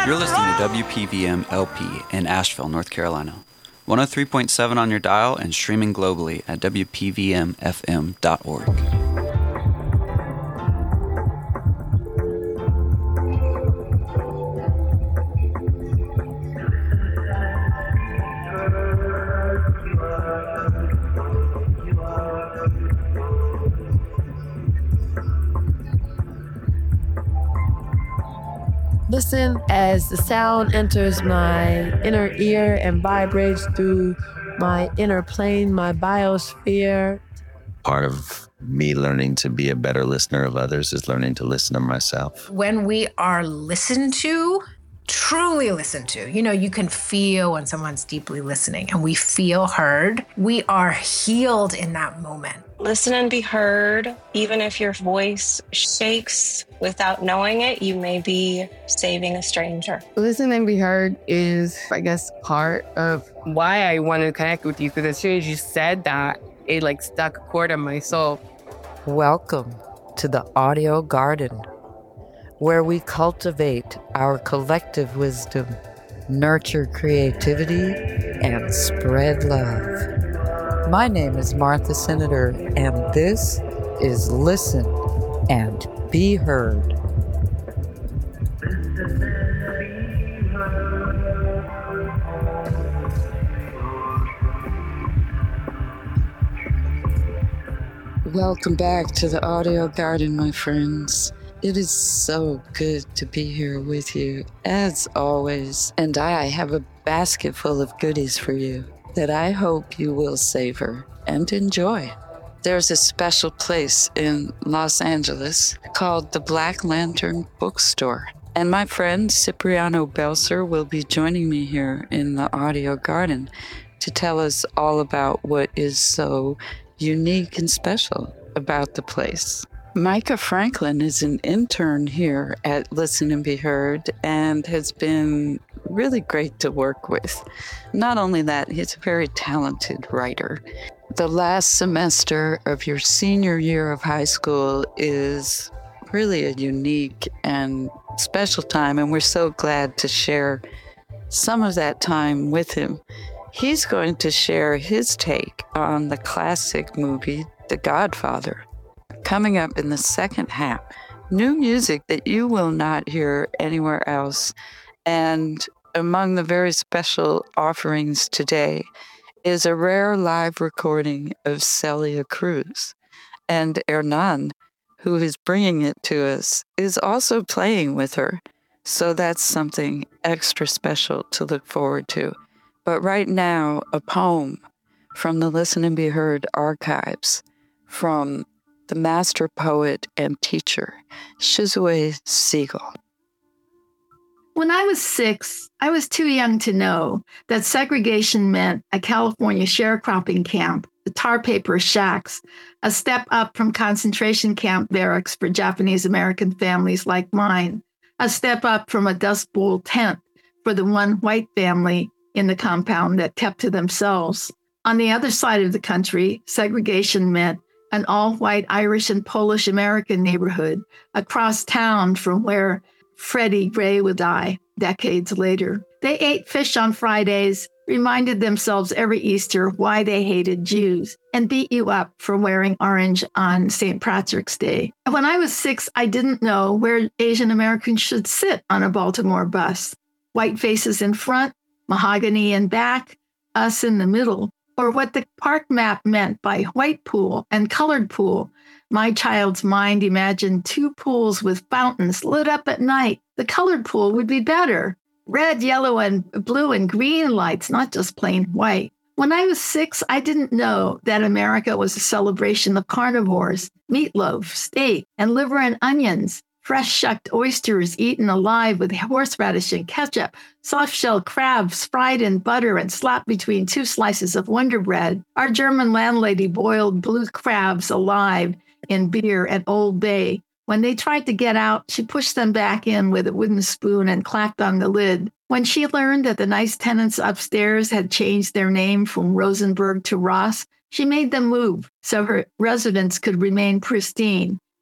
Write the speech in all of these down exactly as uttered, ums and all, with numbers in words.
You're listening to W P V M L P in Asheville, North Carolina. one oh three point seven on your dial and streaming globally at W P V M F M dot org. Listen as the sound enters my inner ear and vibrates through my inner plane, my biosphere. Part of me learning to be a better listener of others is learning to listen to myself. When we are listened to, truly listened to, you know, you can feel when someone's deeply listening and we feel heard, we are healed in that moment. Listen and be heard. Even if your voice shakes without knowing it, you may be saving a stranger. Listen and be heard is, I guess, part of why I wanted to connect with you. Because as soon as you said that, it like stuck a chord in my soul. Welcome to the Audio Garden, where we cultivate our collective wisdom, nurture creativity, and spread love. My name is Martha Senator, and this is Listen and Be Heard. Welcome back to the Audio Garden, my friends. It is so good to be here with you, as always, and I have a basket full of goodies for you that I hope you will savor and enjoy. There's a special place in Los Angeles called the Black Lantern Bookstore, and my friend Cipriano Belser will be joining me here in the Audio Garden to tell us all about what is so unique and special about the place. Micah Franklin is an intern here at Listen and Be Heard and has been really great to work with. Not only that, he's a very talented writer. The last semester of your senior year of high school is really a unique and special time, and we're so glad to share some of that time with him. He's going to share his take on the classic movie, The Godfather. Coming up in the second half, new music that you will not hear anywhere else. And among the very special offerings today is a rare live recording of Celia Cruz. And Hernan, who is bringing it to us, is also playing with her. So that's something extra special to look forward to. But right now, a poem from the Listen and Be Heard archives from the master poet and teacher, Shizue Siegel. When I was six, I was too young to know that segregation meant a California sharecropping camp, the tar paper shacks, a step up from concentration camp barracks for Japanese American families like mine, a step up from a Dust Bowl tent for the one white family in the compound that kept to themselves. On the other side of the country, segregation meant an all-white Irish and Polish American neighborhood across town from where Freddie Gray would die decades later. They ate fish on Fridays, reminded themselves every Easter why they hated Jews, and beat you up for wearing orange on Saint Patrick's Day. When I was six, I didn't know where Asian Americans should sit on a Baltimore bus. White faces in front, mahogany in back, us in the middle, or what the park map meant by white pool and colored pool. My child's mind imagined two pools with fountains lit up at night. The colored pool would be better. Red, yellow, and blue and green lights, not just plain white. When I was six, I didn't know that America was a celebration of carnivores, meatloaf, steak, and liver and onions, fresh shucked oysters eaten alive with horseradish and ketchup, soft-shell crabs fried in butter and slapped between two slices of Wonder Bread. Our German landlady boiled blue crabs alive in beer at Old Bay. When they tried to get out, she pushed them back in with a wooden spoon and clapped on the lid. When she learned that the nice tenants upstairs had changed their name from Rosenberg to Ross, she made them move so her residence could remain pristine.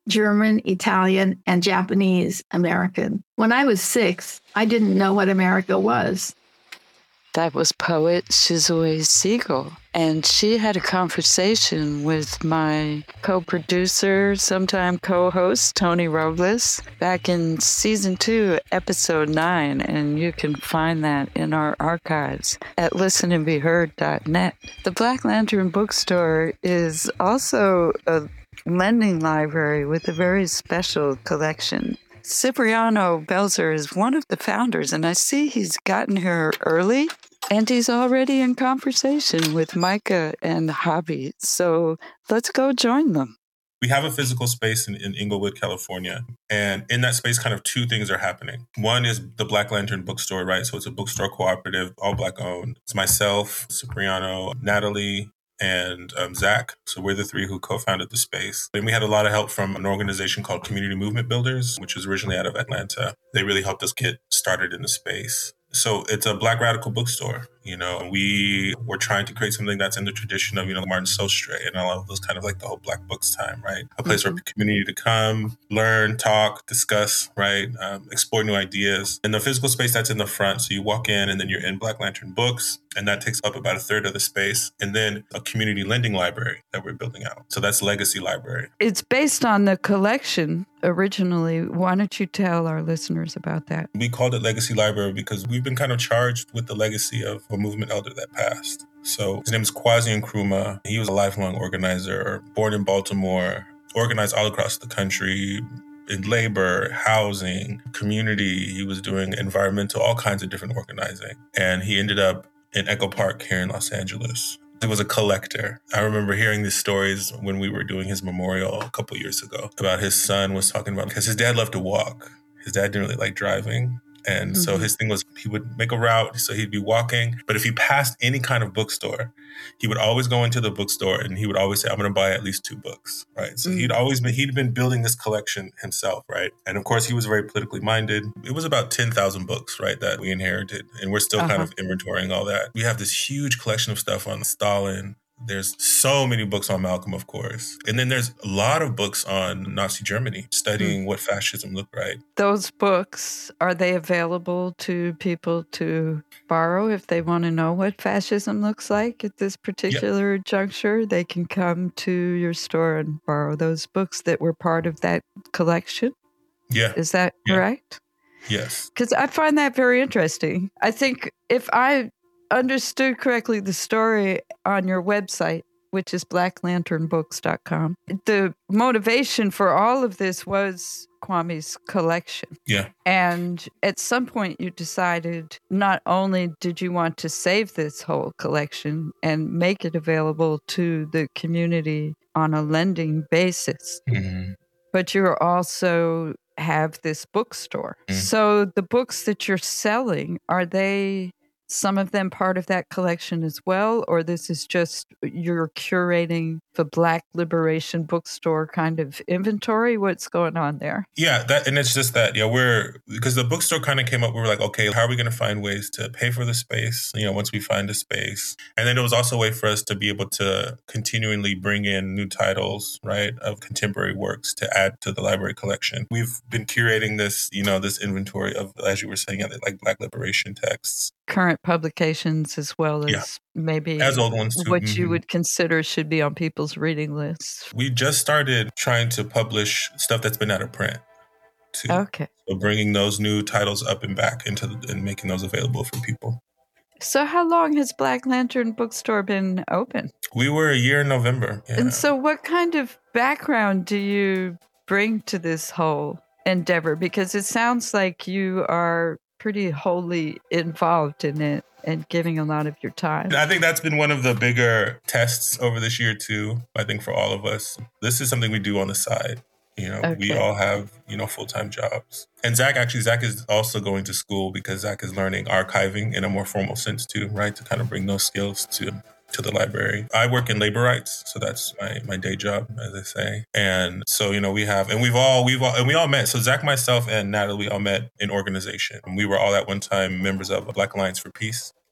German, Italian, and Japanese American. When I was six, I didn't know what America was. That was poet Shizue Siegel. And she had a conversation with my co-producer, sometime co-host, Tony Robles, back in season two, episode nine. And you can find that in our archives at listen and be heard dot net. The Black Lantern Bookstore is also a lending library with a very special collection. Cipriano Belzer is one of the founders, and I see he's gotten here early, and he's already in conversation with Micah and Hobby. So let's go join them. We have a physical space in, in Inglewood, California. And in that space, kind of two things are happening. One is the Black Lantern Bookstore, right? So it's a bookstore cooperative, all Black owned. It's myself, Cipriano, Natalie, and um, Zach. So we're the three who co-founded the space. And we had a lot of help from an organization called Community Movement Builders, which was originally out of Atlanta. They really helped us get started in the space. So it's a Black radical bookstore. You know, we were trying to create something that's in the tradition of, you know, Martin Sostre and all of those kind of like the whole Black Books time, right? A place mm-hmm. for community to come, learn, talk, discuss, right? Um, explore new ideas. And the physical space that's in the front. So you walk in and then you're in Black Lantern Books, and that takes up about a third of the space. And then a community lending library that we're building out. So that's Legacy Library. It's based on the collection originally. Why don't you tell our listeners about that? We called it Legacy Library because we've been kind of charged with the legacy of a movement elder that passed. So his name is Kwasi Nkrumah. He was a lifelong organizer, born in Baltimore, organized all across the country in labor, housing, community. He was doing environmental, all kinds of different organizing. And he ended up in Echo Park here in Los Angeles. He was a collector. I remember hearing these stories when we were doing his memorial a couple years ago about his son was talking about, because his dad loved to walk. His dad didn't really like driving. And mm-hmm. so his thing was he would make a route, so he'd be walking. But if he passed any kind of bookstore, he would always go into the bookstore and he would always say, I'm going to buy at least two books, right? So mm-hmm. he'd always been, he'd been building this collection himself, right? And of course, he was very politically minded. It was about ten thousand books, right, that we inherited. And we're still uh-huh. kind of inventorying all that. We have this huge collection of stuff on Stalin. There's so many books on Malcolm, of course. And then there's a lot of books on Nazi Germany, studying mm. what fascism looked like. Those books, are they available to people to borrow if they want to know what fascism looks like at this particular yep. juncture? They can come to your store and borrow those books that were part of that collection? Yeah. Is that yeah. correct? Yes. Because I find that very interesting. I think if I understood correctly the story on your website, which is black lantern books dot com, the motivation for all of this was Kwame's collection. Yeah. And at some point you decided not only did you want to save this whole collection and make it available to the community on a lending basis, mm-hmm. but you also have this bookstore. Mm-hmm. So the books that you're selling, are they some of them part of that collection as well, or this is just you're curating the Black Liberation Bookstore kind of inventory? What's going on there? Yeah, that and it's just that, yeah, we're, because the bookstore kind of came up, we were like, okay, how are we going to find ways to pay for the space, you know, once we find a space? And then it was also a way for us to be able to continually bring in new titles, right, of contemporary works to add to the library collection. We've been curating this, you know, this inventory of, as you were saying, like Black liberation texts. Current publications as well as yeah. maybe as old ones too. What mm-hmm. you would consider should be on people's reading lists. We just started trying to publish stuff that's been out of print too. Okay. So bringing those new titles up and back into the, and making those available for people. So how long has Black Lantern Bookstore been open? We were a year in November. Yeah. And so what kind of background do you bring to this whole endeavor? Because it sounds like you are pretty wholly involved in it and giving a lot of your time. I think that's been one of the bigger tests over this year too, I think for all of us. This is something we do on the side. You know, okay. we all have, you know, full-time jobs. And Zach, actually, Zach is also going to school because Zach is learning archiving in a more formal sense too, right? To kind of bring those skills to to the library. I work in labor rights, so that's my, my day job, as I say. And so, you know, we have, and we've all, we've all, and we all met. So Zach, myself, and Natalie, we all met in organization. And we were all at one time members of Black Alliance for Peace.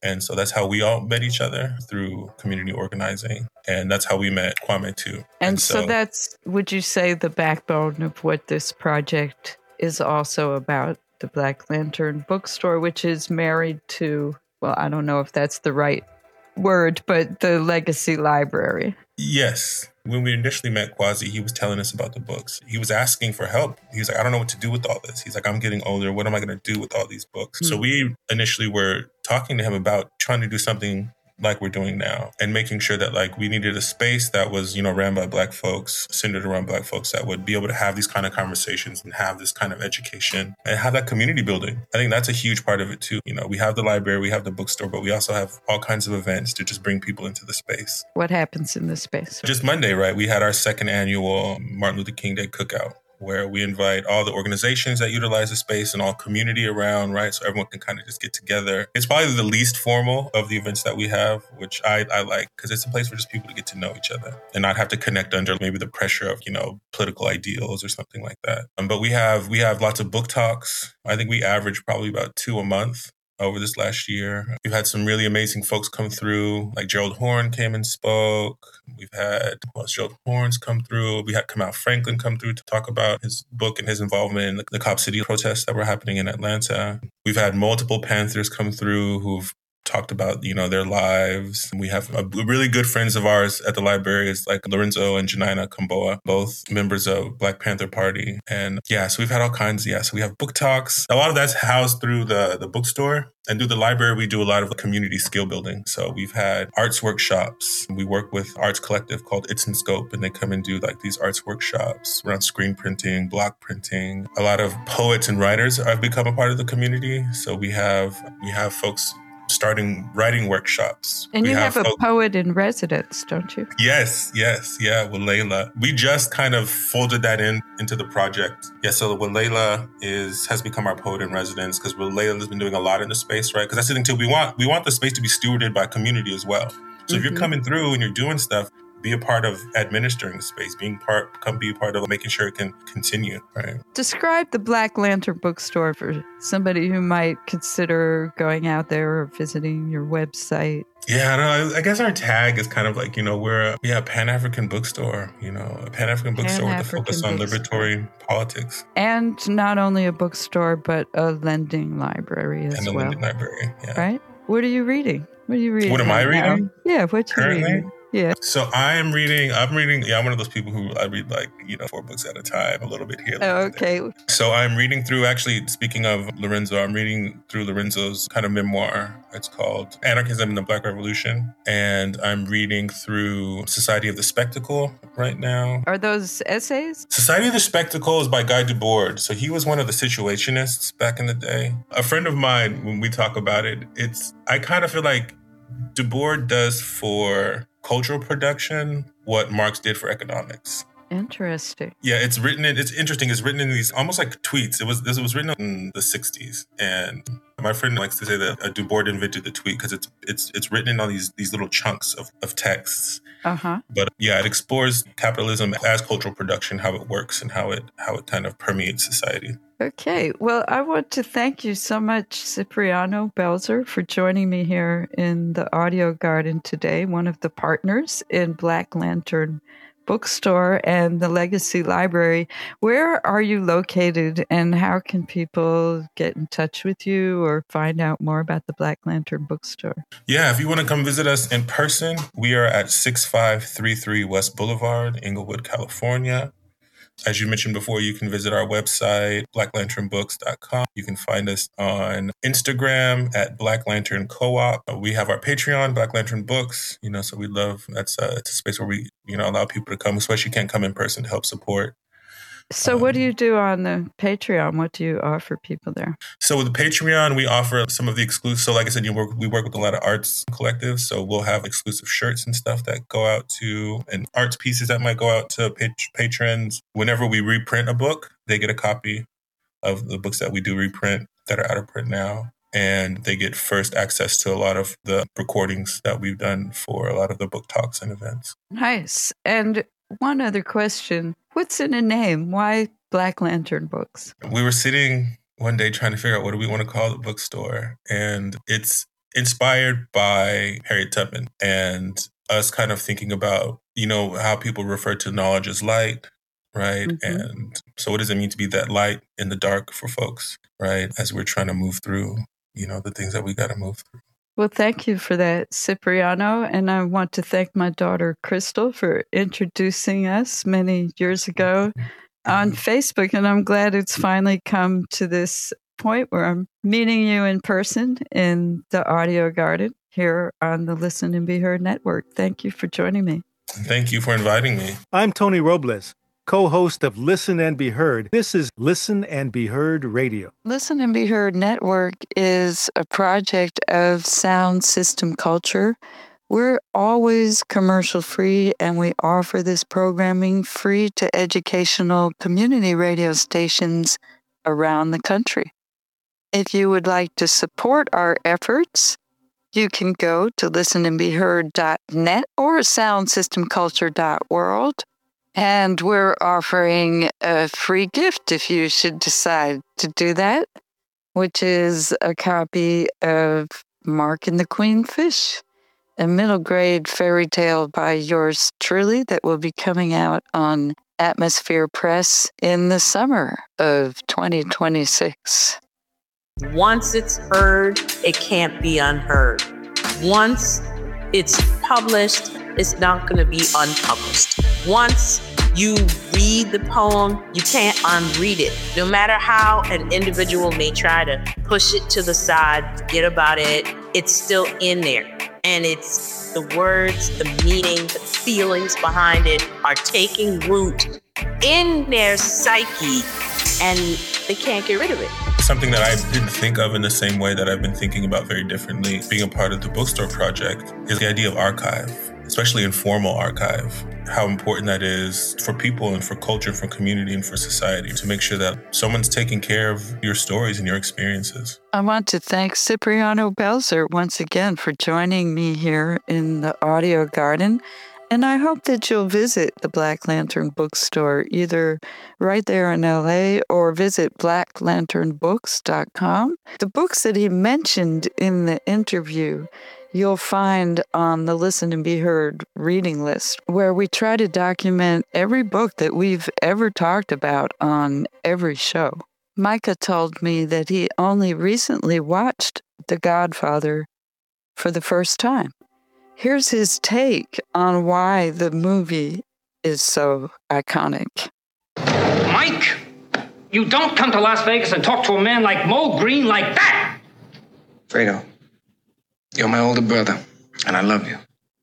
And so that's how we all met each other, through community organizing. And that's how we met Kwame too. And, and so, so that's, would you say, the backbone of what this project is also about, the Black Lantern Bookstore, which is married to, well, I don't know if that's the right word, but the Legacy Library. Yes. When we initially met Quasi, he was telling us about the books. He was asking for help. He was like, I don't know what to do with all this. He's like, I'm getting older. What am I going to do with all these books? Mm-hmm. So we initially were talking to him about trying to do something like we're doing now, and making sure that like we needed a space that was, you know, ran by Black folks, centered around Black folks, that would be able to have these kind of conversations and have this kind of education and have that community building. I think that's a huge part of it too. You know, we have the library, we have the bookstore, but we also have all kinds of events to just bring people into the space. What happens in this space? Just Monday, right? We had our second annual Martin Luther King Day cookout, where we invite all the organizations that utilize the space and all community around, right? So everyone can kind of just get together. It's probably the least formal of the events that we have, which I, I like, because it's a place for just people to get to know each other and not have to connect under maybe the pressure of, you know, political ideals or something like that. Um, but we have we have lots of book talks. I think we average probably about two a month over this last year. We've had some really amazing folks come through, like Gerald Horne came and spoke. We've had well, Gerald Horne's come through. We had Kamau Franklin come through to talk about his book and his involvement in the, the Cop City protests that were happening in Atlanta. We've had multiple Panthers come through who've talked about, you know, their lives. We have a, really good friends of ours at the library, is like Lorenzo and Janina Kamboa, both members of Black Panther Party. And yeah, so we've had all kinds. Yeah, so we have book talks. A lot of that's housed through the, the bookstore. And through the library, we do a lot of community skill building. So we've had arts workshops. We work with arts collective called It's in Scope, and they come and do like these arts workshops around screen printing, block printing. A lot of poets and writers have become a part of the community. So we have we have folks starting writing workshops. And we you have, have a folk- poet in residence, don't you? Yes, yes, yeah, Walela. We just kind of folded that in into the project. Yeah, so Walela is has become our poet in residence, because Walela has been doing a lot in the space, right? Because that's the thing too. We want we want the space to be stewarded by community as well. So mm-hmm. if you're coming through and you're doing stuff, be a part of administering the space, being part, come be a part of making sure it can continue, right? Describe the Black Lantern Bookstore for somebody who might consider going out there or visiting your website. Yeah, I don't know. I guess our tag is kind of like, you know, we're a yeah, Pan-African bookstore, you know, a Pan-African bookstore Pan-African with a focus on liberatory politics. And not only a bookstore, but a lending library as well. And a well. lending library, yeah. Right? What are you reading? What are you reading? What am I reading? Yeah, what you Currently? reading? Yeah. So I am reading, I'm reading, yeah, I'm one of those people who I read like, you know, four books at a time, a little bit here. Oh, okay. There. So I'm reading through, actually, speaking of Lorenzo, I'm reading through Lorenzo's kind of memoir. It's called Anarchism in the Black Revolution. And I'm reading through Society of the Spectacle right now. Are those essays? Society of the Spectacle is by Guy Debord. So he was one of the situationists back in the day. A friend of mine, when we talk about it, it's, I kind of feel like Debord does for cultural production what Marx did for economics. Interesting. Yeah, it's written in, it's interesting. It's written in these almost like tweets. It was this was written in the sixties. And my friend likes to say that uh, Debord invented the tweet because it's it's it's written in all these these little chunks of, of texts. Uh-huh. But yeah, it explores capitalism as cultural production, how it works and how it how it kind of permeates society. Okay. Well, I want to thank you so much, Cipriano Belzer, for joining me here in the Audio Garden today, one of the partners in Black Lantern Bookstore and the Legacy Library. Where are you located, and how can people get in touch with you or find out more about the Black Lantern Bookstore? Yeah, if you want to come visit us in person, we are at six five three three West Boulevard, Inglewood, California. As you mentioned before, you can visit our website, black lantern books dot com. You can find us on Instagram at Black Lantern Co-op. We have our Patreon, Black Lantern Books. You know, so we love, that's a, it's a space where we, you know, allow people to come, especially you can't come in person, to help support. So what do you do on the Patreon? What do you offer people there? So with the Patreon, we offer some of the exclusive. So like I said, you work, we work with a lot of arts collectives. So we'll have exclusive shirts and stuff that go out to, and arts pieces that might go out to pat- patrons. Whenever we reprint a book, they get a copy of the books that we do reprint that are out of print now. And they get first access to a lot of the recordings that we've done for a lot of the book talks and events. Nice. And one other question. What's in a name? Why Black Lantern Books? We were sitting one day trying to figure out what do we want to call the bookstore. And it's inspired by Harriet Tubman and us kind of thinking about, you know, how people refer to knowledge as light, right? Mm-hmm. And so what does it mean to be that light in the dark for folks, right? As we're trying to move through, you know, the things that we got to move through. Well, thank you for that, Cipriano. And I want to thank my daughter, Crystal, for introducing us many years ago on Facebook. And I'm glad it's finally come to this point where I'm meeting you in person in the Audio Garden here on the Listen and Be Heard Network. Thank you for joining me. Thank you for inviting me. I'm Tony Robles, co-host of Listen and Be Heard. This is Listen and Be Heard Radio. Listen and Be Heard Network is a project of Sound System Culture. We're always commercial free, and we offer this programming free to educational community radio stations around the country. If you would like to support our efforts, you can go to listen and be heard dot net or sound system culture dot world. And we're offering a free gift if you should decide to do that, which is a copy of Mark and the Queen Fish, a middle grade fairy tale by yours truly that will be coming out on Atmosphere Press in the summer of twenty twenty-six. Once it's heard, it can't be unheard. Once it's published, it's not going to be unpublished. Once you read the poem, you can't unread it. No matter how an individual may try to push it to the side, forget about it, it's still in there. And it's the words, the meaning, the feelings behind it are taking root in their psyche, and they can't get rid of it. Something that I didn't think of in the same way that I've been thinking about very differently, being a part of the Bookstore Project, is the idea of archive, especially informal archive. How important that is for people and for culture, for community and for society, to make sure that someone's taking care of your stories and your experiences. I want to thank Cipriano Belzer once again for joining me here in the Audio Garden. And I hope that you'll visit the Black Lantern Bookstore, either right there in L A or visit black lantern books dot com. The books that he mentioned in the interview, you'll find on the Listen and Be Heard reading list, where we try to document every book that we've ever talked about on every show. Micah told me that he only recently watched The Godfather for the first time. Here's his take on why the movie is so iconic. Mike, you don't come to Las Vegas and talk to a man like Mo Green like that! Fredo, you're my older brother, and I love you.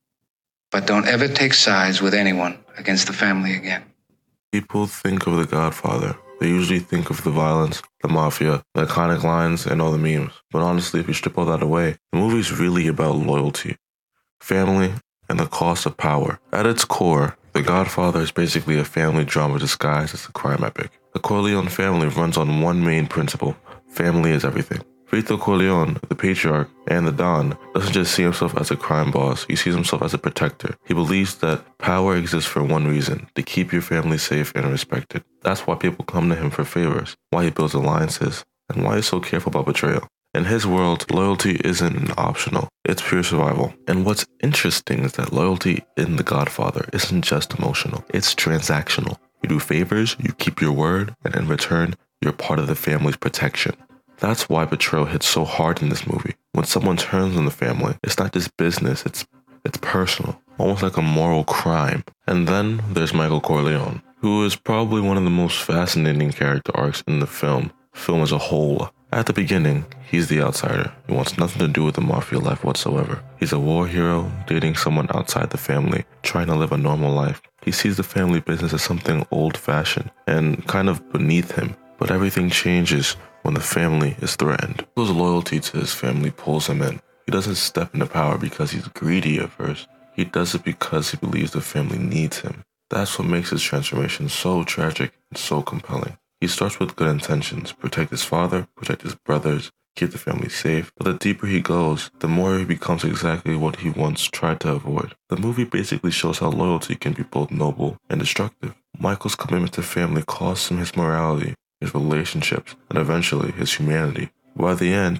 But don't ever take sides with anyone against the family again. People think of The Godfather. They usually think of the violence, the mafia, the iconic lines, and all the memes. But honestly, if you strip all that away, the movie's really about loyalty, family, and the cost of power. At its core, The Godfather is basically a family drama disguised as a crime epic. The Corleone family runs on one main principle: family is everything. Vito Corleone, the patriarch and the Don, doesn't just see himself as a crime boss, he sees himself as a protector. He believes that power exists for one reason: to keep your family safe and respected. That's why people come to him for favors, why he builds alliances, and why he's so careful about betrayal. In his world, loyalty isn't optional, it's pure survival. And what's interesting is that loyalty in The Godfather isn't just emotional, it's transactional. You do favors, you keep your word, and in return, you're part of the family's protection. That's why betrayal hits so hard in this movie. When someone turns on the family, it's not just business, it's it's personal, almost like a moral crime. And then there's Michael Corleone, who is probably one of the most fascinating character arcs in the film, film as a whole. At the beginning, he's the outsider. He wants nothing to do with the mafia life whatsoever. He's a war hero, dating someone outside the family, trying to live a normal life. He sees the family business as something old-fashioned and kind of beneath him. But everything changes when the family is threatened. His loyalty to his family pulls him in. He doesn't step into power because he's greedy at first. He does it because he believes the family needs him. That's what makes his transformation so tragic and so compelling. He starts with good intentions: protect his father, protect his brothers, keep the family safe. But the deeper he goes, the more he becomes exactly what he once tried to avoid. The movie basically shows how loyalty can be both noble and destructive. Michael's commitment to family costs him his morality, his relationships, and eventually his humanity. By the end,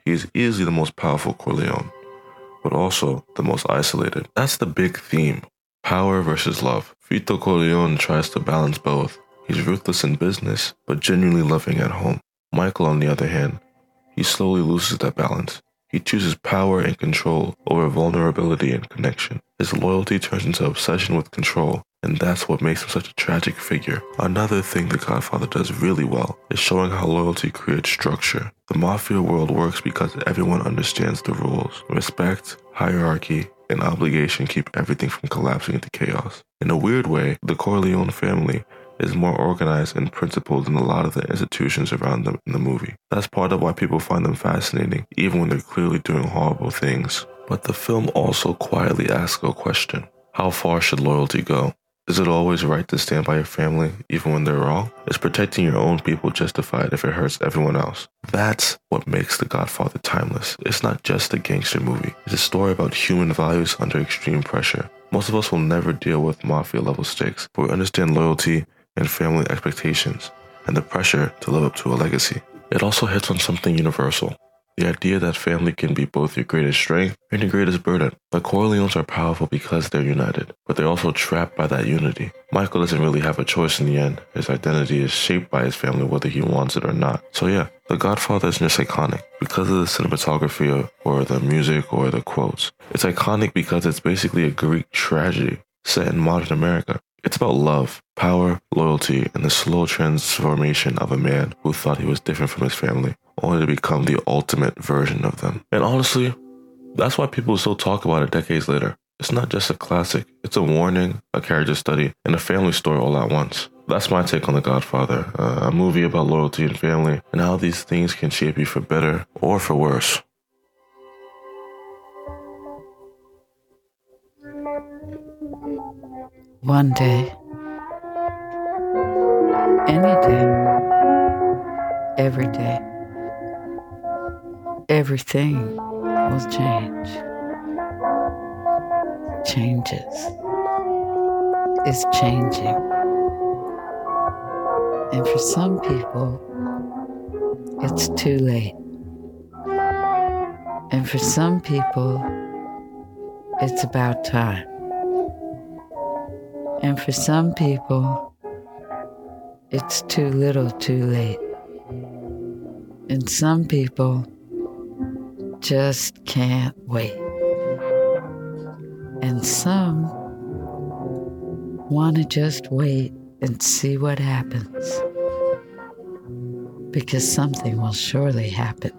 He is easily the most powerful Corleone, but also the most isolated. That's the big theme. Power versus love. Vito Corleone tries to balance both. He's ruthless in business, but genuinely loving at home. Michael, on the other hand, he slowly loses that balance. He chooses power and control over vulnerability and connection. His loyalty turns into obsession with control, and that's what makes him such a tragic figure. Another thing The Godfather does really well is showing how loyalty creates structure. The mafia world works because everyone understands the rules. Respect, hierarchy, and obligation keep everything from collapsing into chaos. In a weird way, the Corleone family is more organized and principled than a lot of the institutions around them in the movie. That's part of why people find them fascinating, even when they're clearly doing horrible things. But the film also quietly asks a question. How far should loyalty go? Is it always right to stand by your family, even when they're wrong? Is protecting your own people justified if it hurts everyone else? That's what makes The Godfather timeless. It's not just a gangster movie. It's a story about human values under extreme pressure. Most of us will never deal with mafia-level stakes, but we understand loyalty and family expectations, and the pressure to live up to a legacy. It also hits on something universal. The idea that family can be both your greatest strength and your greatest burden. The Corleones are powerful because they're united, but they're also trapped by that unity. Michael doesn't really have a choice in the end. His identity is shaped by his family whether he wants it or not. So yeah, The Godfather isn't just iconic because of the cinematography or the music or the quotes. It's iconic because it's basically a Greek tragedy set in modern America. It's about love, power, loyalty, and the slow transformation of a man who thought he was different from his family, only to become the ultimate version of them. And honestly, that's why people still talk about it decades later. It's not just a classic, it's a warning, a character study, and a family story all at once. That's my take on The Godfather, uh, a movie about loyalty and family, and how these things can shape you for better or for worse. One day, any day, every day, everything will change. Changes. Is changing. And for some people, it's too late. And for some people, it's about time. And for some people, it's too little too late. And some people just can't wait. And some want to just wait and see what happens. Because something will surely happen.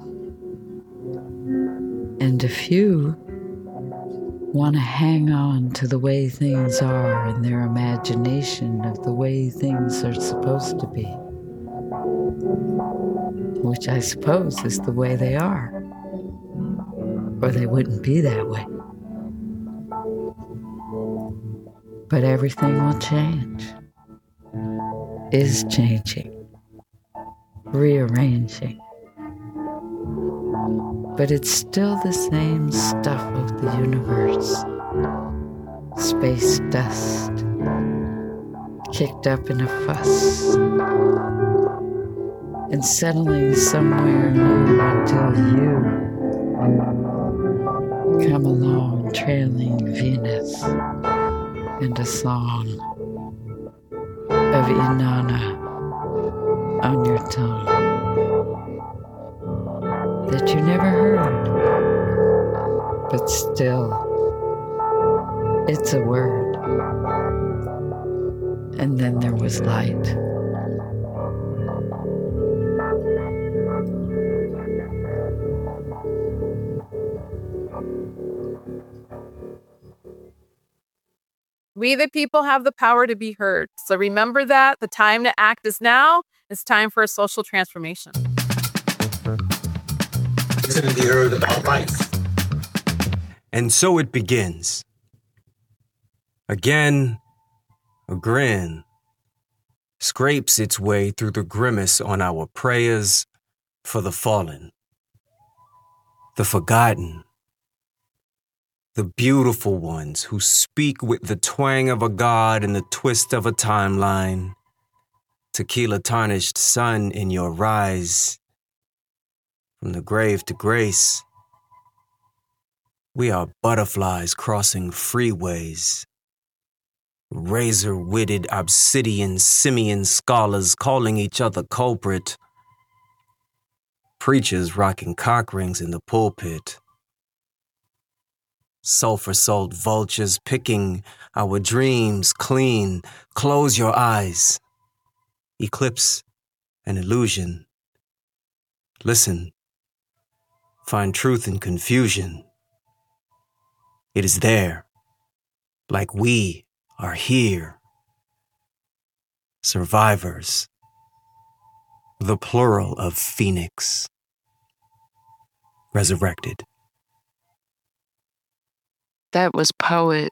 And a few want to hang on to the way things are in their imagination of the way things are supposed to be. Which I suppose is the way they are. Or they wouldn't be that way. But everything will change. Is changing. Rearranging. But it's still the same stuff of the universe. Space dust, kicked up in a fuss, and settling somewhere new until you come along trailing Venus and a song of Inanna on your tongue that you never heard, but still, it's a word. And then there was light. We the people have the power to be heard. So remember that. The time to act is now. It's time for a social transformation. Listen and be heard about life. And so it begins. Again, a grin scrapes its way through the grimace on our prayers for the fallen, the forgotten, the beautiful ones who speak with the twang of a god and the twist of a timeline. Tequila tarnished sun in your rise. from the grave to grace. We are butterflies crossing freeways. Razor-witted obsidian simian scholars calling each other culprit. Preachers rocking cock rings in the pulpit. Sulfur salt vultures picking our dreams clean. Close your eyes. Eclipse an illusion. Listen. Find truth in confusion. It is there, like we are here. Survivors. The plural of phoenix. Resurrected. That was poet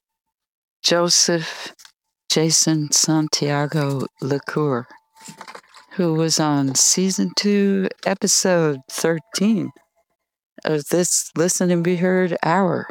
Joseph Jason Santiago LaCour, who was on season two, episode thirteen of this Listen and Be Heard hour.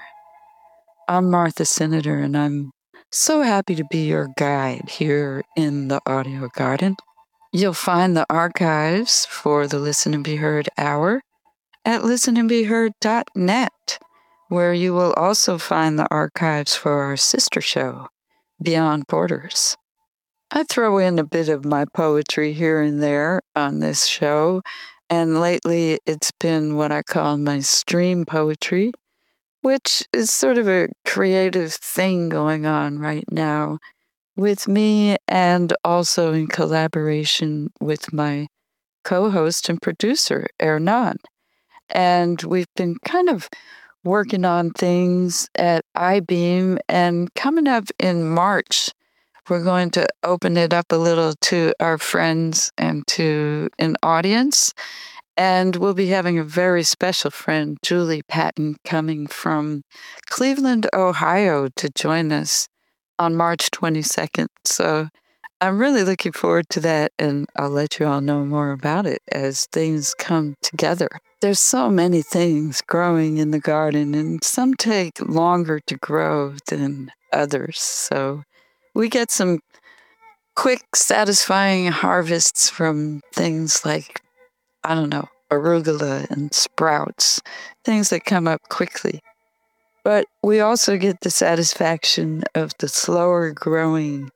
I'm Martha Senator, and I'm so happy to be your guide here in the Audio Garden. You'll find the archives for the Listen and Be Heard hour at listen and be heard dot net, where you will also find the archives for our sister show, Beyond Borders. I throw in a bit of my poetry here and there on this show, and lately it's been what I call my stream poetry, which is sort of a creative thing going on right now with me and also in collaboration with my co-host and producer, Ernan. And we've been kind of working on things at iBeam, and coming up in March, we're going to open it up a little to our friends and to an audience. And we'll be having a very special friend, Julie Patton, coming from Cleveland, Ohio, to join us on March twenty-second. So I'm really looking forward to that, and I'll let you all know more about it as things come together. There's so many things growing in the garden, and some take longer to grow than others. So we get some quick, satisfying harvests from things like, I don't know, arugula and sprouts, things that come up quickly. But we also get the satisfaction of the slower growing,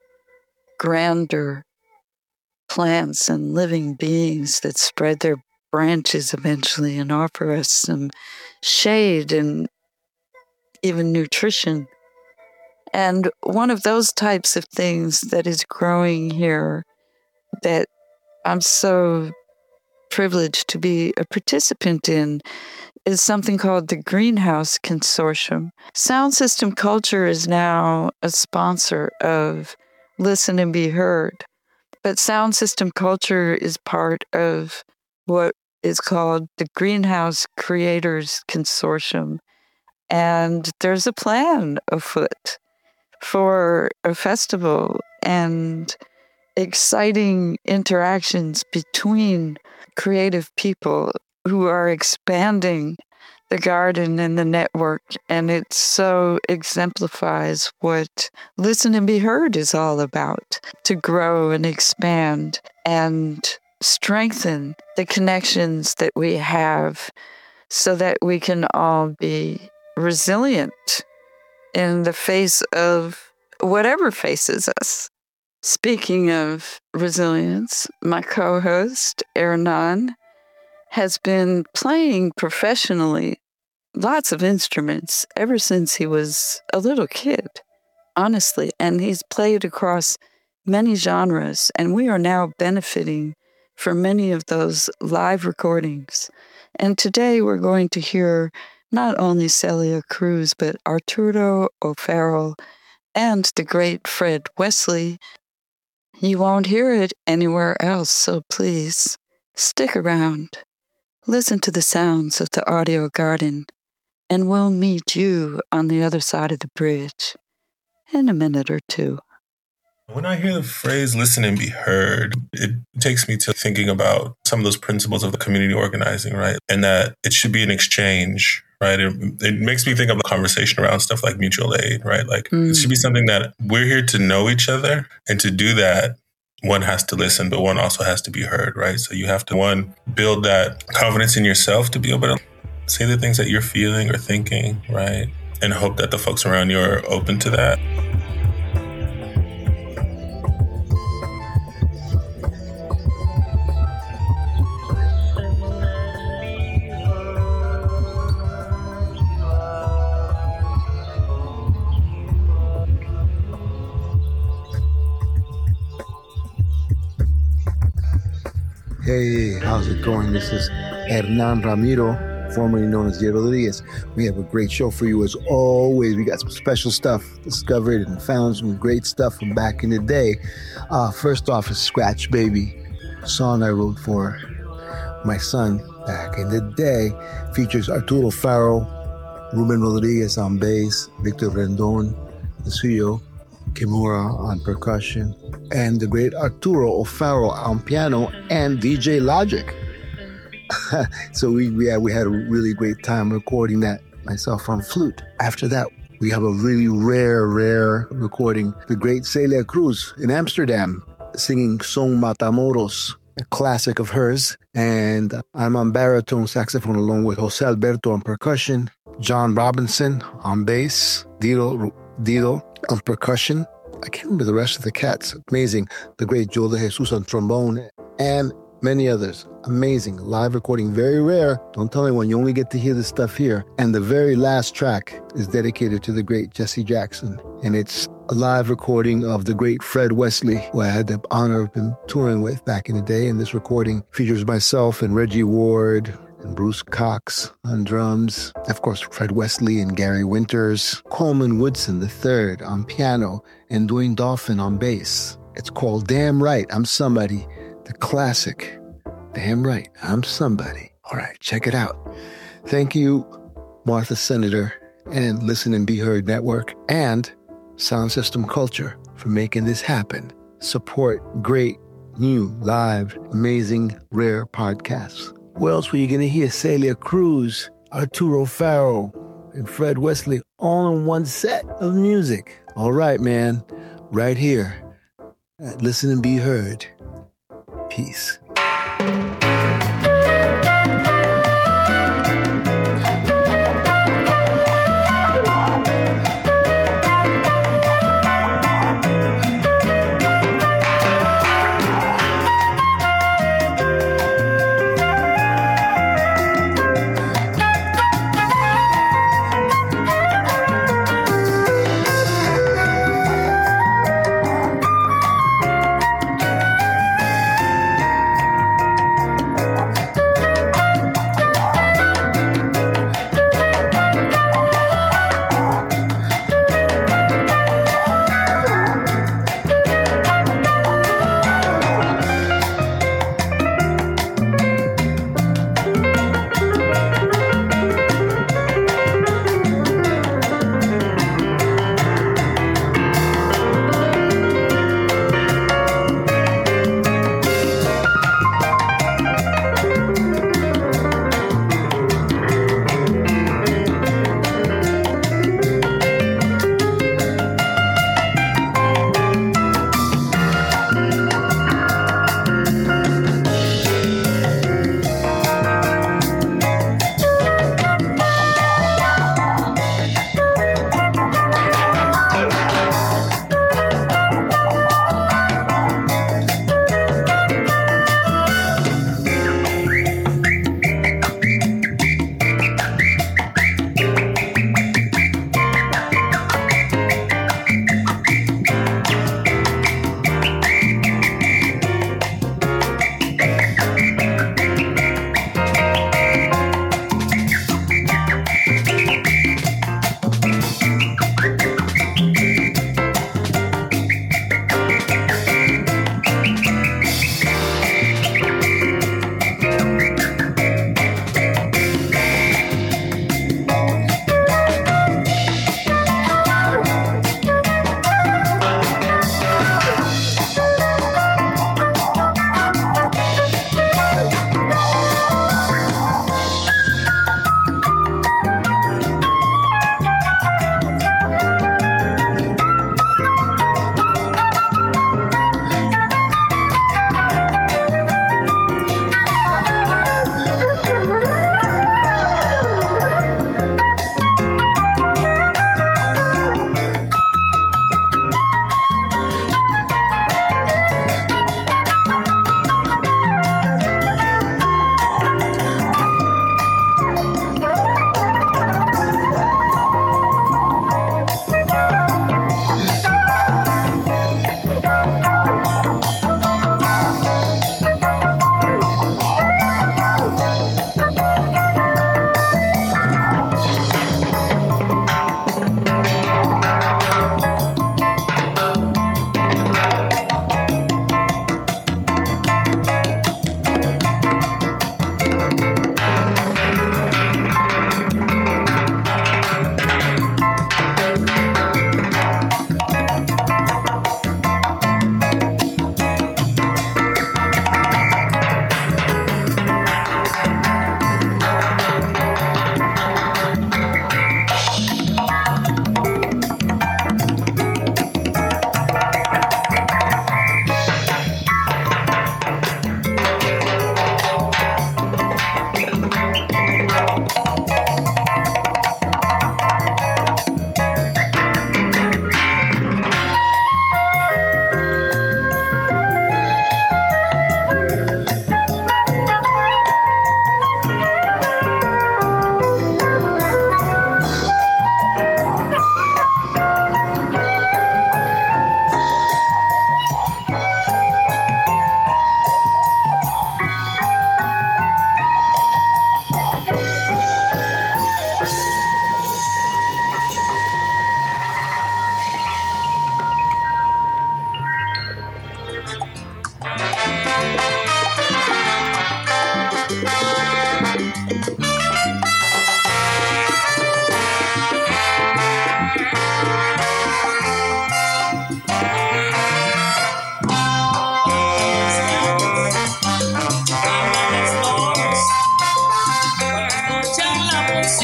grander plants and living beings that spread their branches eventually and offer us some shade and even nutrition. And one of those types of things that is growing here that I'm so privileged to be a participant in is something called the Greenhouse Consortium. Sound System Culture is now a sponsor of Listen and Be Heard, but Sound System Culture is part of what is called the Greenhouse Creators Consortium. And there's a plan afoot for a festival and exciting interactions between creative people who are expanding the garden and the network. And it so exemplifies what Listen and Be Heard is all about, to grow and expand and strengthen the connections that we have so that we can all be resilient in the face of whatever faces us. Speaking of resilience, my co-host, Ernan, has been playing professionally lots of instruments ever since he was a little kid, honestly. And he's played across many genres, and we are now benefiting from many of those live recordings. And today we're going to hear not only Celia Cruz, but Arturo O'Farrell and the great Fred Wesley. You won't hear it anywhere else, so please stick around. Listen to the sounds of the Audio Garden, and we'll meet you on the other side of the bridge in a minute or two. When I hear the phrase listen and be heard, it takes me to thinking about some of those principles of the community organizing, right? And that it should be an exchange, right? It, it makes me think of the conversation around stuff like mutual aid, right? Like mm. it should be something that we're here to know each other. And to do that, one has to listen, but one also has to be heard, right? So you have to, one, build that confidence in yourself to be able to say the things that you're feeling or thinking, right? And hope that the folks around you are open to that. Hey, how's it going? This is Hernan Ramiro, formerly known as Jay Rodriguez. We have a great show for you as always. We got some special stuff discovered and found some great stuff from back in the day. Uh, first off is Scratch Baby, a song I wrote for my son back in the day. Features Arturo Faro, Ruben Rodriguez on bass, Victor Rendon, the C E O, Kimura on percussion, and the great Arturo O'Farrell on piano, and D J Logic. So we we had, we had a really great time recording that, myself on flute. After that, we have a really rare, rare recording. The great Celia Cruz in Amsterdam singing Son Matamoros, a classic of hers. And I'm on baritone saxophone along with Jose Alberto on percussion, John Robinson on bass, Dido, Dido on percussion. I can't remember the rest of the cats. Amazing. The great Joe De Jesus on trombone, and many others. Amazing. Live recording, very rare. Don't tell anyone, you only get to hear this stuff here. And the very last track is dedicated to the great Jesse Jackson. And it's a live recording of the great Fred Wesley, who I had the honor of been touring with back in the day. And this recording features myself and Reggie Ward and Bruce Cox on drums. Of course, Fred Wesley and Gary Winters. Coleman Woodson the third on piano, and Dwayne Dolphin on bass. It's called Damn Right, I'm Somebody. The classic, Damn Right, I'm Somebody. All right, check it out. Thank you, Martha Senator and Listen and Be Heard Network and Sound System Culture for making this happen. Support great, new, live, amazing, rare podcasts. Where else were you going to hear Celia Cruz, Arturo Faro, and Fred Wesley all in one set of music? All right, man, right here at Listen and Be Heard. Peace.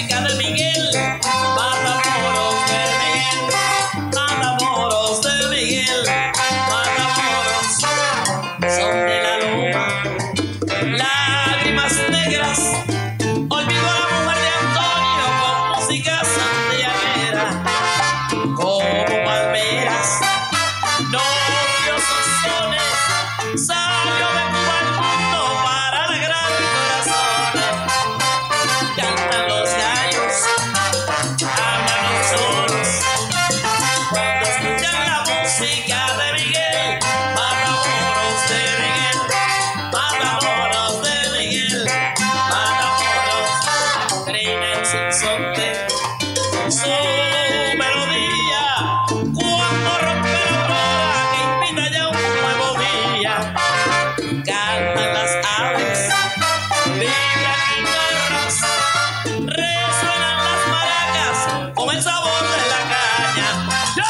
música de Miguel, Matamoros de Miguel, Matamoros de Miguel, Matamoros son de la loma, lágrimas negras, olvido a la mujer de Antonio con música santiaguera, como palmeras, novios sones, salió de Cuba al mundo para alegrar mi corazón. Cantan los gallos, hablan los solos, cuando escuchan la música de Miguel, Matamoros de Miguel, Matamoros de Miguel, Matamoros, reina en su sonte, su melodía, cuando rompe la aurora que invita ya un nuevo día. Cantan las aves, vibran guitarras, resuenan las maracas con el sabor de la caña. ¡Ya!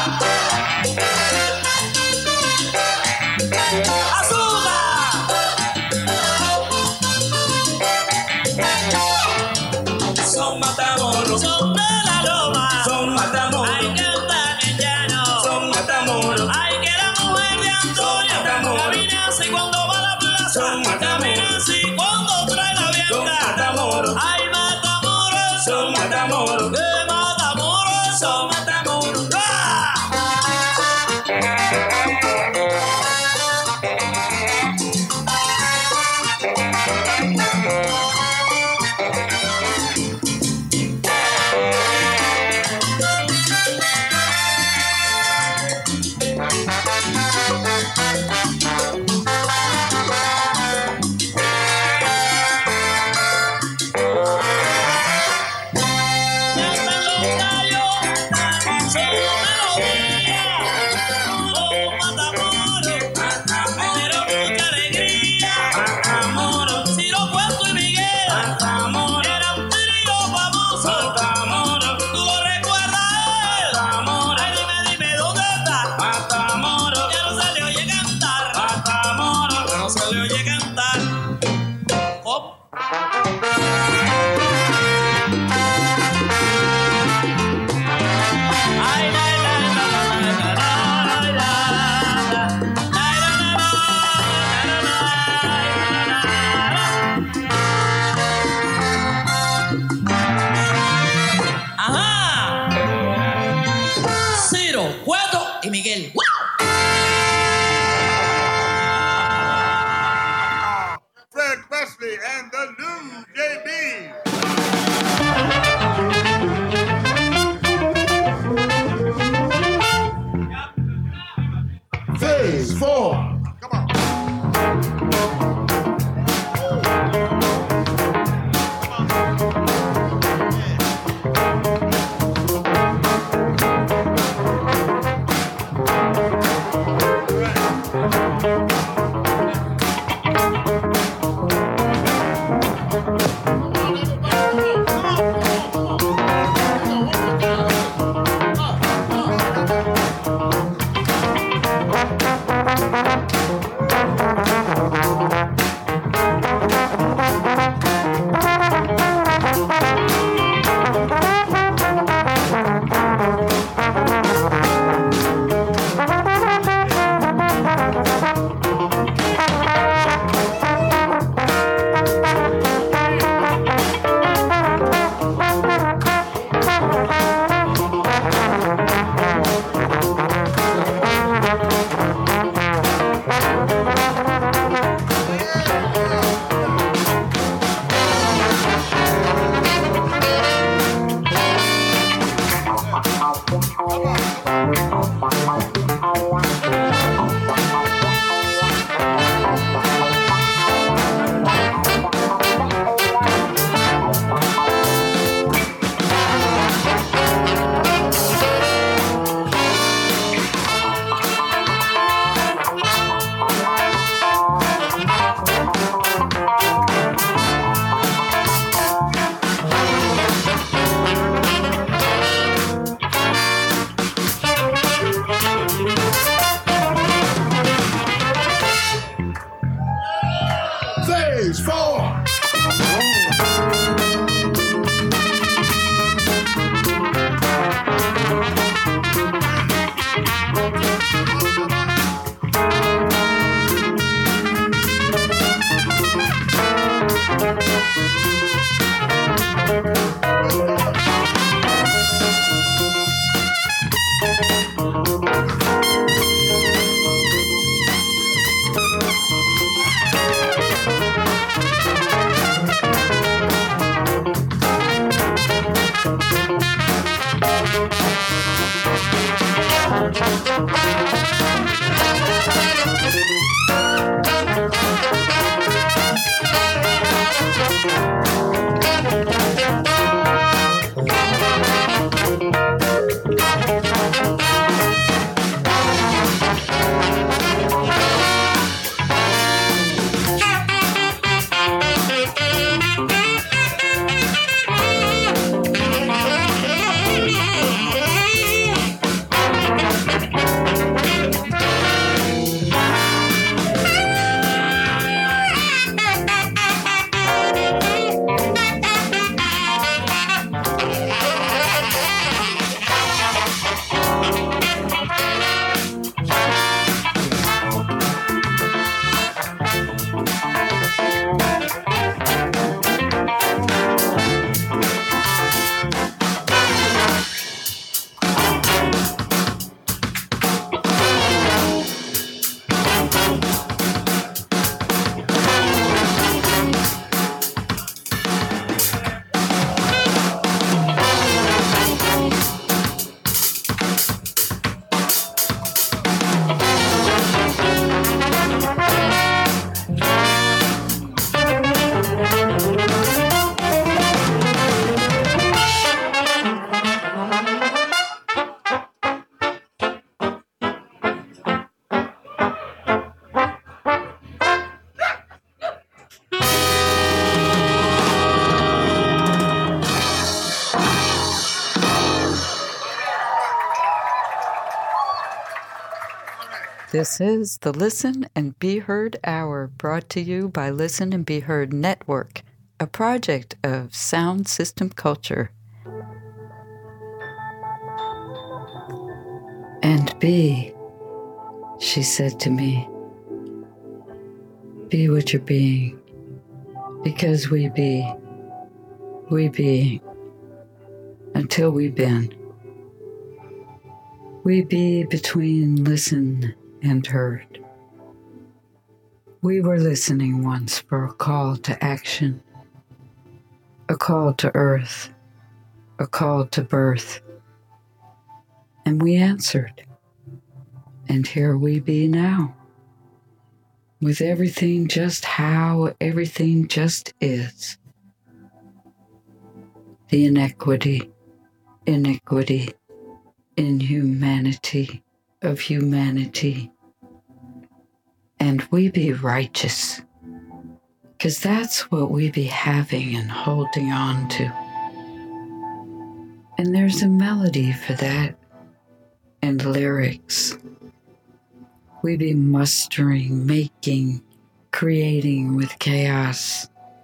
¡Azúcar! Son Matamoros, son de la loma, son Matamoros, ay, cantan en llano, son Matamoros, ay, que la mujer de Antonio camina así cuando va a la plaza, camina así cuando trae la vianda, ay, Matamoros, son Matamoros, de Matamoros, son Matamoros. ¡Ah! Cantan los gallos, son melodía, son Matamoros, pero mucha alegría. Matamoros, Ciro Cueto y Miguel, Matamoros, era un trío famoso. Matamoros, ¿tú lo recuerdas él? Matamoros, ay, dime, dime, ¿dónde está? Matamoros, ya no se le oye cantar. Matamoros, ya no se le oye cantar. Hop. Ay, la, la, la, la, la, la, la, la, la, ajá. Ciro, Cueto y Miguel. ¡Wow! Fred Wesley and the new J B. Phase four. Come on. This is the Listen and Be Heard Hour, brought to you by Listen and Be Heard Network, a project of Sound System Culture. And be, she said to me, be what you're being, because we be, we be, until we been. We be between listen and heard. We were listening once for a call to action, a call to earth, a call to birth. And we answered. And here we be now, with everything just how everything just is. The inequity, iniquity, inhumanity of humanity. And we be righteous, because that's what we be having and holding on to. And there's a melody for that, and lyrics. We be mustering, making, creating with chaos.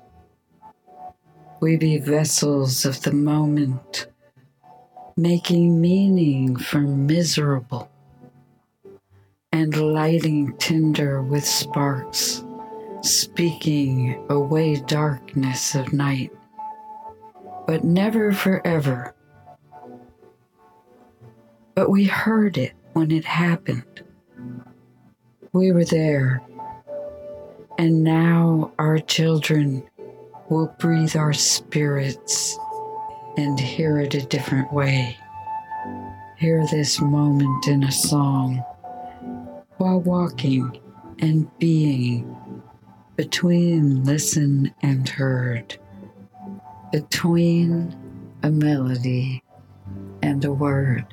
We be vessels of the moment, making meaning from miserable, and lighting tinder with sparks, speaking away darkness of night, but never forever. But we heard it when it happened. We were there, and now our children will breathe our spirits and hear it a different way. Hear this moment in a song while walking and being between listen and heard, between a melody and a word.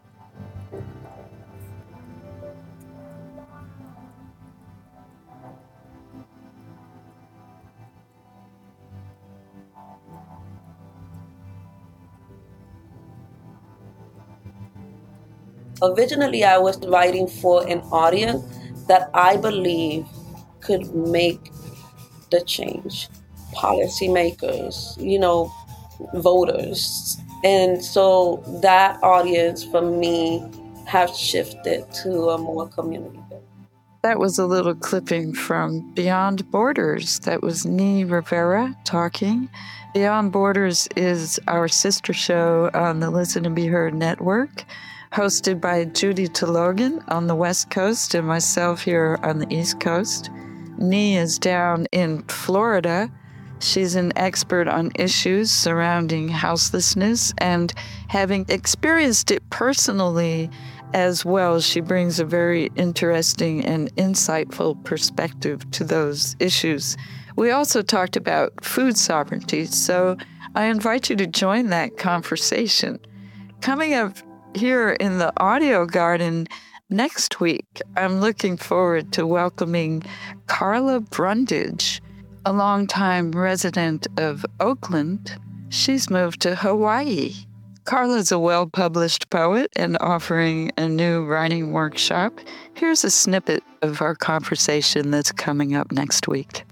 Originally, I was writing for an audience that I believe could make the change. Policymakers, you know, voters. And so that audience for me have shifted to a more community. That was a little clipping from Beyond Borders. That was Nee Rivera talking. Beyond Borders is our sister show on the Listen and Be Heard network, hosted by Judy Tologan on the West Coast and myself here on the East Coast. Nee is down in Florida, She's an expert on issues surrounding houselessness, and having experienced it personally as well, she brings a very interesting and insightful perspective to those issues. We also talked about food sovereignty, so I invite you to join that conversation. Coming up here in the Audio Garden next week, I'm looking forward to welcoming Carla Brundage, a longtime resident of Oakland. She's moved to Hawaii. Carla's a well-published poet and offering a new writing workshop. Here's a snippet of our conversation that's coming up next week.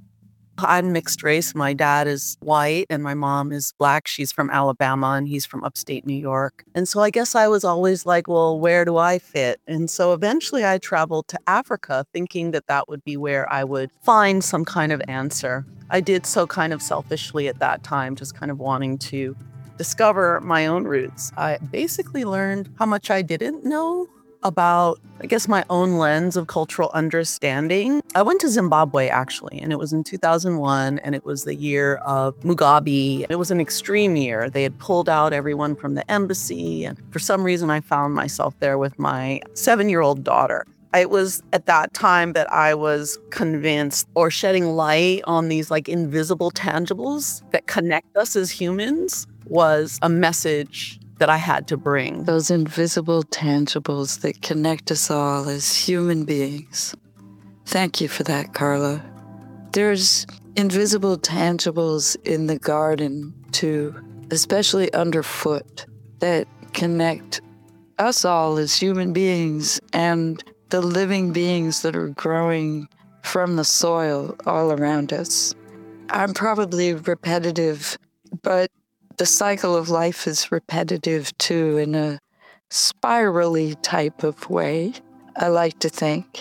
I'm mixed race. My dad is white and my mom is black. She's from Alabama and he's from upstate New York. And so I guess I was always like, well, where do I fit? And so eventually I traveled to Africa thinking that that would be where I would find some kind of answer. I did so kind of selfishly at that time, just kind of wanting to discover my own roots. I basically learned how much I didn't know about, I guess, my own lens of cultural understanding. I went to Zimbabwe, actually, and it was in two thousand one, and it was the year of Mugabe. It was an extreme year. They had pulled out everyone from the embassy, and for some reason, I found myself there with my seven-year-old daughter. It was at that time that I was convinced, or shedding light on these like invisible tangibles that connect us as humans, was a message that I had to bring. Those invisible tangibles that connect us all as human beings. Thank you for that, Carla. There's invisible tangibles in the garden, too, especially underfoot, that connect us all as human beings and the living beings that are growing from the soil all around us. I'm probably repetitive, but the cycle of life is repetitive too, in a spirally type of way, I like to think.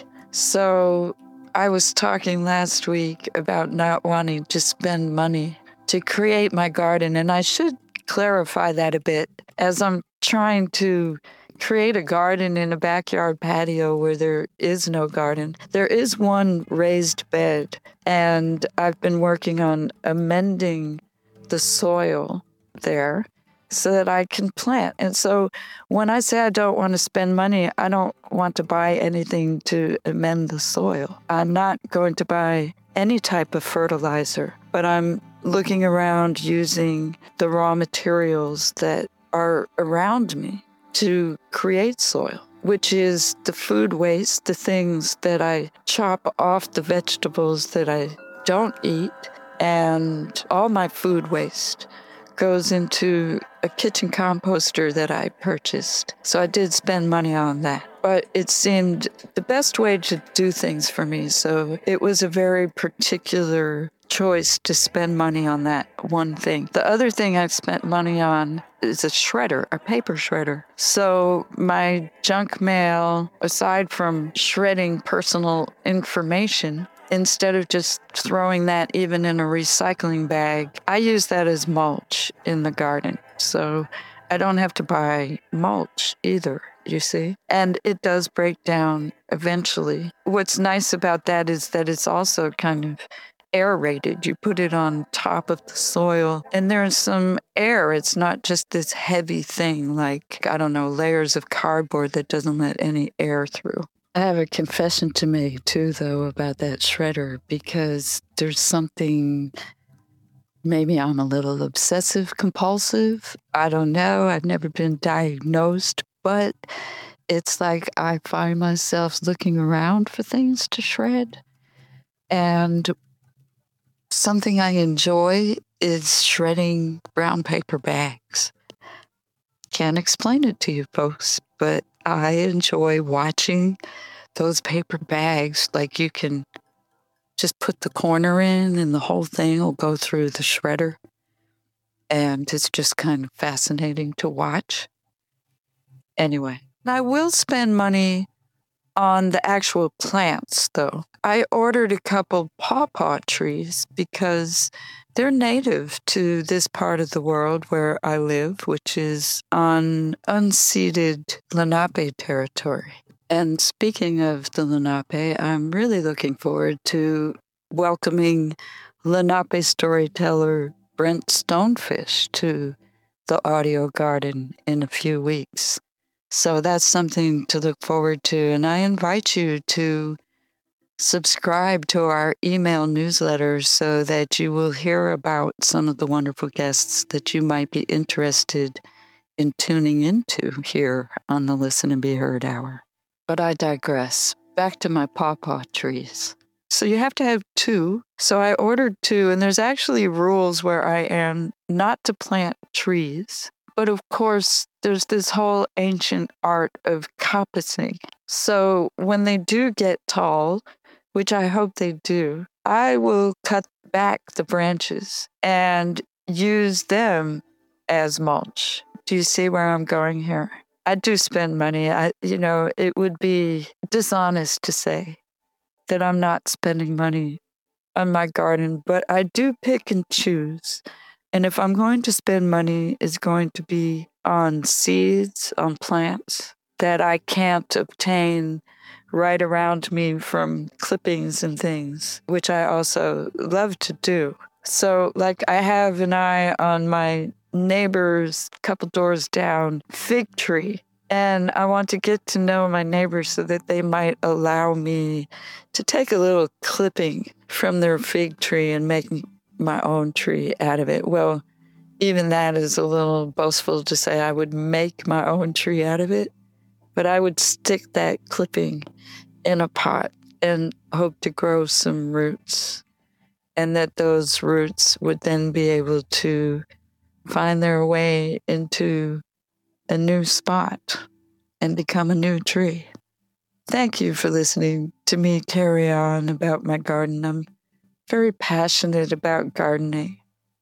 So I was talking last week about not wanting to spend money to create my garden, and I should clarify that a bit. As I'm trying to create a garden in a backyard patio where there is no garden, there is one raised bed, and I've been working on amending the soil there so that I can plant. And so when I say I don't want to spend money, I don't want to buy anything to amend the soil. I'm not going to buy any type of fertilizer, but I'm looking around using the raw materials that are around me to create soil, which is the food waste, the things that I chop off the vegetables that I don't eat, and all my food waste goes into a kitchen composter that I purchased. So I did spend money on that. But it seemed the best way to do things for me. So it was a very particular choice to spend money on that one thing. The other thing I've spent money on is a shredder, a paper shredder. So my junk mail, aside from shredding personal information, instead of just throwing that even in a recycling bag, I use that as mulch in the garden. So I don't have to buy mulch either, you see? And it does break down eventually. What's nice about that is that it's also kind of aerated. You put it on top of the soil and there's some air. It's not just this heavy thing like, I don't know, layers of cardboard that doesn't let any air through. I have a confession to make, too, though, about that shredder, because there's something, maybe I'm a little obsessive compulsive. I don't know. I've never been diagnosed, but it's like I find myself looking around for things to shred. And something I enjoy is shredding brown paper bags. Can't explain it to you folks, but I enjoy watching those paper bags. Like you can just put the corner in and the whole thing will go through the shredder. And it's just kind of fascinating to watch. Anyway, I will spend money on the actual plants, though. I ordered a couple pawpaw trees because they're native to this part of the world where I live, which is on unceded Lenape territory. And speaking of the Lenape, I'm really looking forward to welcoming Lenape storyteller Brent Stonefish to the Audio Garden in a few weeks. So that's something to look forward to. And I invite you to subscribe to our email newsletter so that you will hear about some of the wonderful guests that you might be interested in tuning into here on the Listen and Be Heard Hour. But I digress. Back to my pawpaw trees. So you have to have two. So I ordered two, and there's actually rules where I am not to plant trees. But of course, there's this whole ancient art of coppicing. So when they do get tall, which I hope they do, I will cut back the branches and use them as mulch. Do you see where I'm going here? I do spend money. I, you know, it would be dishonest to say that I'm not spending money on my garden, but I do pick and choose. And if I'm going to spend money, it's going to be on seeds, on plants that I can't obtain right around me from clippings and things, which I also love to do. So, like, I have an eye on my neighbor's couple doors down fig tree, and I want to get to know my neighbors so that they might allow me to take a little clipping from their fig tree and make my own tree out of it. Well, even that is a little boastful to say I would make my own tree out of it, but I would stick that clipping in a pot and hope to grow some roots, and that those roots would then be able to find their way into a new spot and become a new tree. Thank you for listening to me carry on about my garden. I'm very passionate about gardening,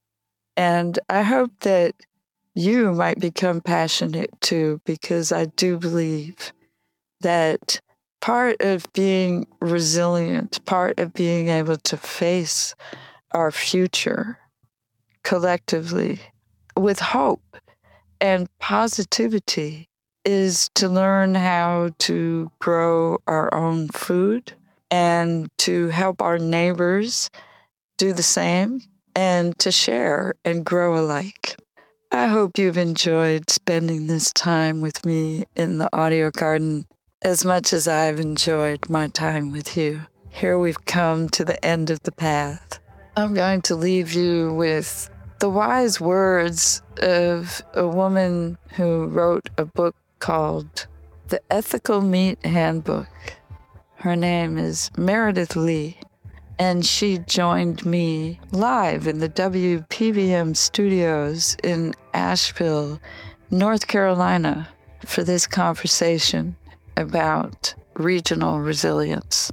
and I hope that you might become passionate too, because I do believe that part of being resilient, part of being able to face our future collectively with hope and positivity is to learn how to grow our own food and to help our neighbors do the same and to share and grow alike. I hope you've enjoyed spending this time with me in the Audio Garden as much as I've enjoyed my time with you. Here we've come to the end of the path. I'm going to leave you with the wise words of a woman who wrote a book called The Ethical Meat Handbook. Her name is Meredith Lee, and she joined me live in the W P V M studios in Asheville, North Carolina, for this conversation about regional resilience.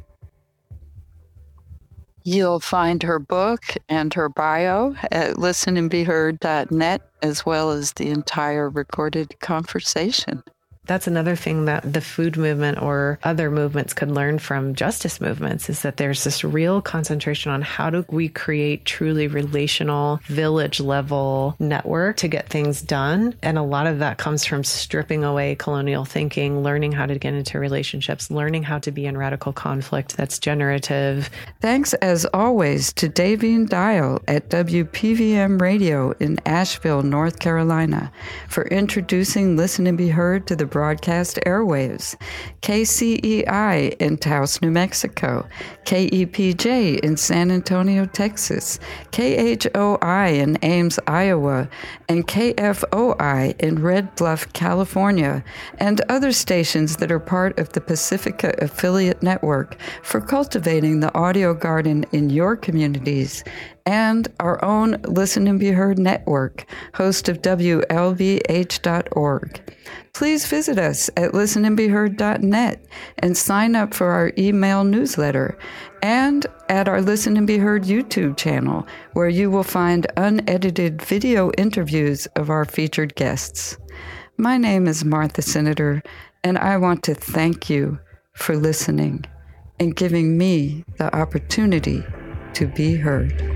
You'll find her book and her bio at listen and be heard dot net, as well as the entire recorded conversation. That's another thing that the food movement or other movements could learn from justice movements, is that there's this real concentration on how do we create truly relational, village level network to get things done. And a lot of that comes from stripping away colonial thinking, learning how to get into relationships, learning how to be in radical conflict that's generative. Thanks as always to Davian Dial at W P V M Radio in Asheville, North Carolina, for introducing Listen and Be Heard to the broadcast airwaves. K C E I in Taos, New Mexico, K E P J in San Antonio, Texas, K H O I in Ames, Iowa, and K F O I in Red Bluff, California, and other stations that are part of the Pacifica Affiliate Network for cultivating the audio garden in your communities, and our own Listen and Be Heard network, host of W L B H dot org. Please visit us at listen and be heard dot net and sign up for our email newsletter, and at our Listen and Be Heard YouTube channel, where you will find unedited video interviews of our featured guests. My name is Martha Senator, and I want to thank you for listening and giving me the opportunity to be heard.